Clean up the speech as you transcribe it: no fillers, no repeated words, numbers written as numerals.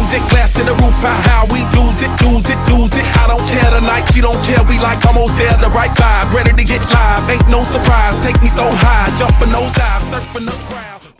music, glass to the roof, how we lose it, lose it, lose it. I don't care tonight, she don't care, we like almost there, the right vibe, ready to get live, ain't no surprise, take me so high, jumping those dives, surfing the crowd.